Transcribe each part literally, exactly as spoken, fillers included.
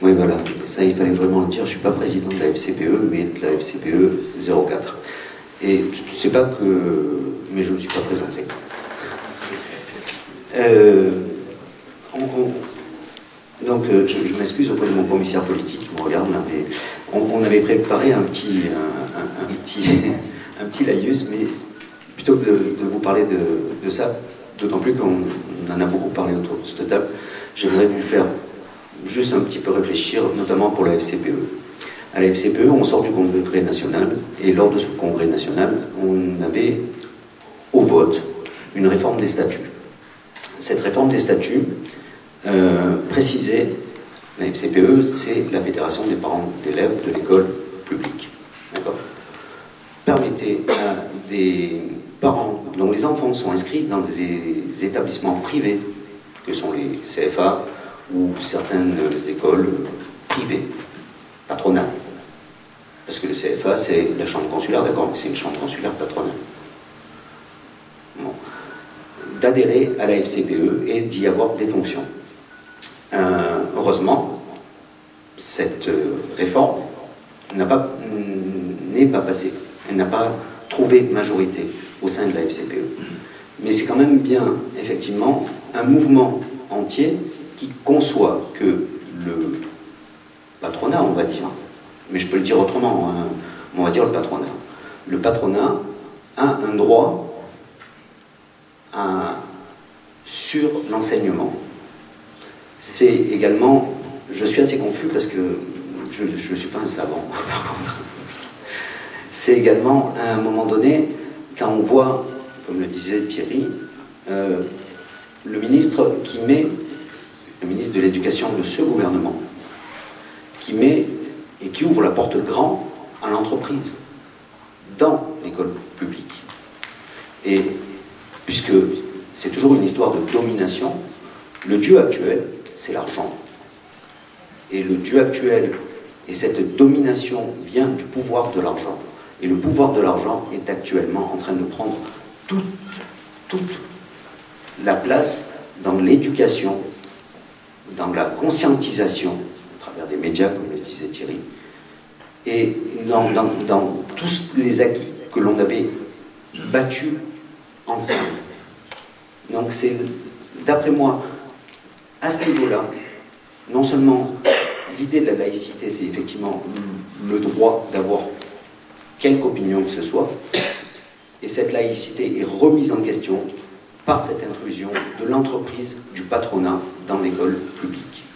Oui, voilà, ça il fallait vraiment le dire, je ne suis pas président de la F C P E, mais de la F C P E zéro quatre. Et c'est pas que... mais je ne me suis pas présenté. Euh, on, on, donc, euh, je, je m'excuse auprès de mon commissaire politique qui me regarde là, mais on, on avait préparé un petit, un, un, un petit, un petit laïus, mais plutôt que de, de vous parler de, de ça, d'autant plus qu'on en a beaucoup parlé autour de cette table, j'aimerais vous faire juste un petit peu réfléchir, notamment pour la F C P E. À la F C P E, on sort du congrès national, et lors de ce congrès national, on avait au vote une réforme des statuts. Cette réforme des statuts euh, précisait, la F C P E, c'est la Fédération des parents d'élèves de l'école publique. D'accord ? Permettait à des parents dont les enfants sont inscrits dans des établissements privés, que sont les C F A ou certaines écoles privées, patronales. Parce que le C F A, c'est la chambre consulaire, d'accord, mais c'est une chambre consulaire patronale. Bon. D'adhérer à la F C P E et d'y avoir des fonctions. Euh, heureusement, cette réforme n'a pas, n'est pas passée. Elle n'a pas trouvé majorité au sein de la F C P E. Mais c'est quand même bien, effectivement, un mouvement entier qui conçoit que le patronat, on va dire, mais je peux le dire autrement, hein, on va dire le patronat. Le patronat a un droit à, sur l'enseignement. C'est également, je suis assez confus parce que je ne suis pas un savant, par contre. C'est également, à un moment donné, quand on voit, comme le disait Thierry, euh, le ministre qui met, le ministre de l'Éducation de ce gouvernement, qui met et qui ouvre la porte grand à l'entreprise dans l'école publique. Et puisque c'est toujours une histoire de domination, le dieu actuel, c'est l'argent. Et le dieu actuel, et cette domination vient du pouvoir de l'argent. Et le pouvoir de l'argent est actuellement en train de prendre toute, toute la place dans l'éducation, dans la conscientisation, à travers des médias, comme le disait Thierry, et dans, dans, dans tous les acquis que l'on avait battus ensemble. Donc c'est, d'après moi, à ce niveau-là, non seulement l'idée de la laïcité, c'est effectivement le droit d'avoir quelque opinion que ce soit, et cette laïcité est remise en question par cette intrusion de l'entreprise, du patronat dans l'école publique.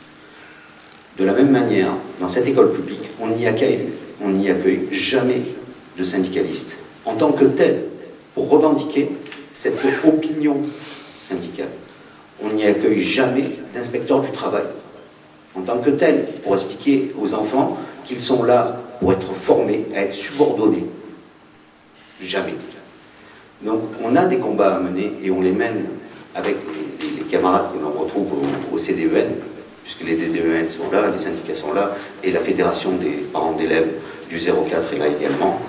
De la même manière, dans cette école publique, on n'y accueille, on n'y accueille jamais de syndicalistes en tant que tel, pour revendiquer cette opinion syndicale. On n'y accueille jamais d'inspecteurs du travail en tant que tel, pour expliquer aux enfants qu'ils sont là pour être formés, à être subordonnés. Jamais. Donc on a des combats à mener et on les mène avec les, les, les camarades que l'on retrouve au, au C D E N, puisque les D D E N sont là, les syndicats sont là, et la fédération des parents d'élèves du zéro quatre est là également.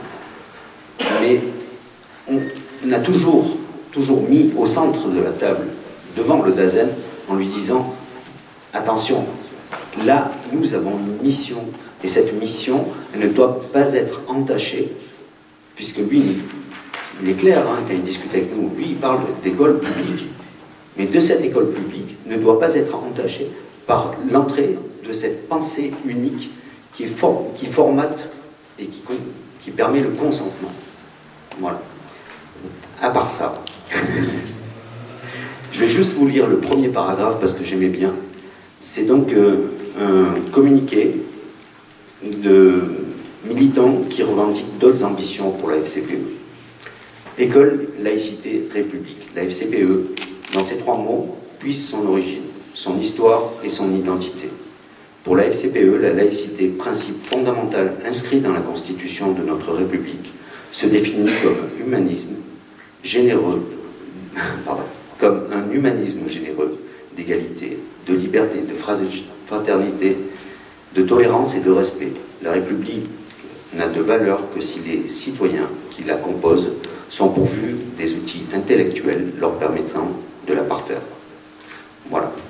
Mais on, on a toujours, toujours mis au centre de la table, devant le DAZEN, en lui disant « Attention, là, nous avons une mission, et cette mission, elle ne doit pas être entachée, puisque lui, il est clair, hein, quand il discute avec nous, lui, il parle d'école publique, mais de cette école publique ne doit pas être entachée par l'entrée de cette pensée unique qui, est for qui formate et qui, qui permet le consentement. » Voilà. À part ça, je vais juste vous lire le premier paragraphe parce que j'aimais bien. C'est donc euh, un communiqué de militants qui revendiquent d'autres ambitions pour la F C P E. École, laïcité, république. La F C P E, dans ces trois mots, puise son origine, son histoire et son identité. Pour la F C P E, la laïcité, principe fondamental inscrit dans la Constitution de notre République, se définit comme humanisme généreux, pardon, comme un humanisme généreux, d'égalité, de liberté, de fraternité, de tolérance et de respect. La République n'a de valeur que si les citoyens qui la composent sont pourvus des outils intellectuels leur permettant de la parfaire. Voilà.